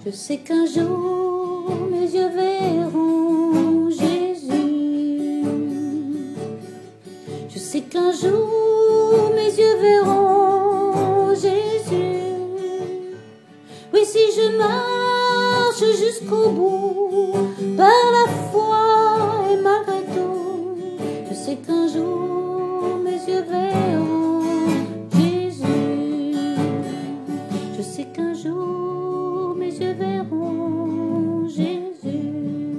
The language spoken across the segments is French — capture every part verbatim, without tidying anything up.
Je sais qu'un jour mes yeux verront Jésus. Je sais qu'un jour mes yeux verront Jésus. Oui, si je marche jusqu'au bout par la foi et malgré tout, je sais qu'un jour mes yeux verront Jésus. Je sais qu'un jour mes yeux verront Jésus.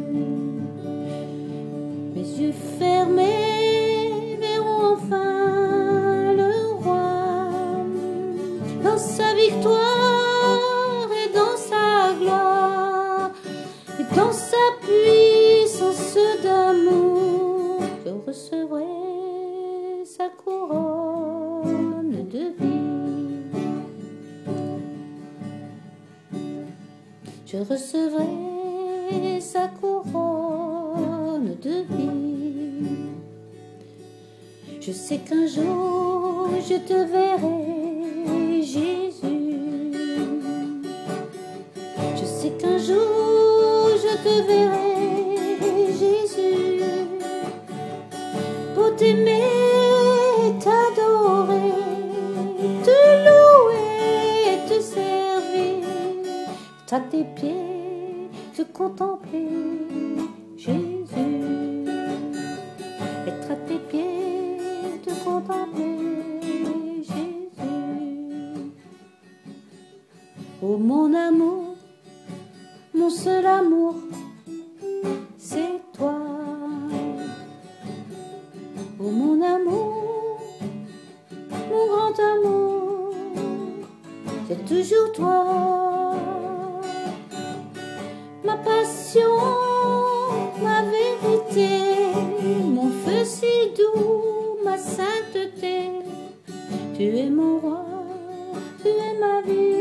Mes yeux fermés verront enfin le roi dans sa victoire et dans sa gloire et dans sa puissance d'amour. Je recevrai sa couronne de vie. Je recevrai sa couronne de vie. Je sais qu'un jour je te verrai, Jésus. Je sais qu'un jour je te verrai, Jésus. Pour t'aimer, t'adorer, te louer, te servir, à tes pieds, te contempler, Jésus. Être à tes pieds, te contempler, Jésus. Oh mon amour, mon seul amour, c'est toi. Oh mon amour, mon grand amour, c'est toujours toi. Ma passion, ma vérité, mon feu si doux, ma sainteté. Tu es mon roi, tu es ma vie.